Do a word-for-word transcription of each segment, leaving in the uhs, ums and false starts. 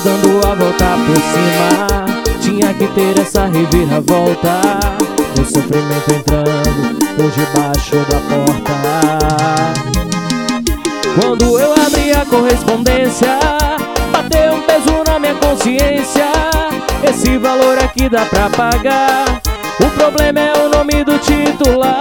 dando a volta por cima, tinha que ter essa reviravolta. O sofrimento entrando por debaixo da porta. Quando eu abri a correspondência, bateu um peso na minha consciência. Esse valor aqui dá pra pagar, o problema é o nome do titular.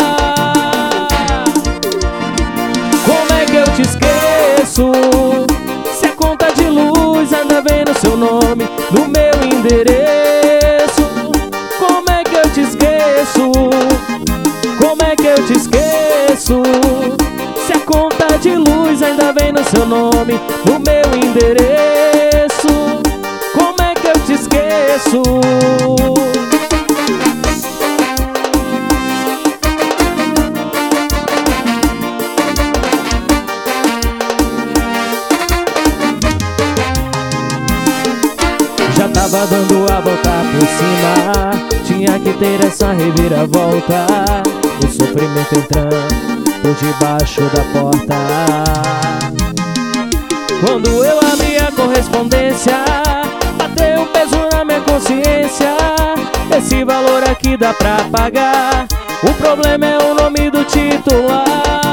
Como é que eu te esqueço, se a conta de luz ainda vem no seu nome, no meu endereço? Como é que eu te esqueço, como é que eu te esqueço, se a conta de luz ainda vem no seu nome, no meu endereço? Como é que eu te esqueço? Já tava dando a volta por cima, tinha que ter essa reviravolta. O sofrimento entrando por debaixo da porta. Quando eu abri a correspondência, bateu um peso na minha consciência. Esse valor aqui dá pra pagar, o problema é o nome do titular.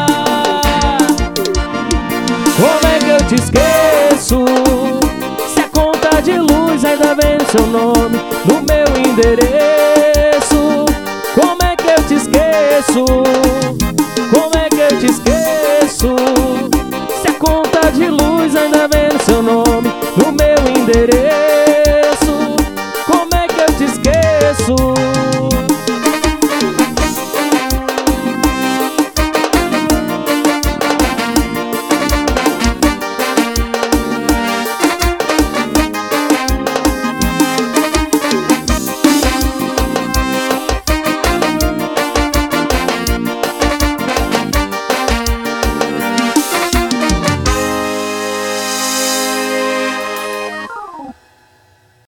Como é que eu te esqueço, se a conta de luz ainda vem no seu nome, no meu endereço? Como é que eu te esqueço, como é que eu te esqueço, se a conta de luz ainda vem no seu nome, no meu endereço? Como é que eu te esqueço?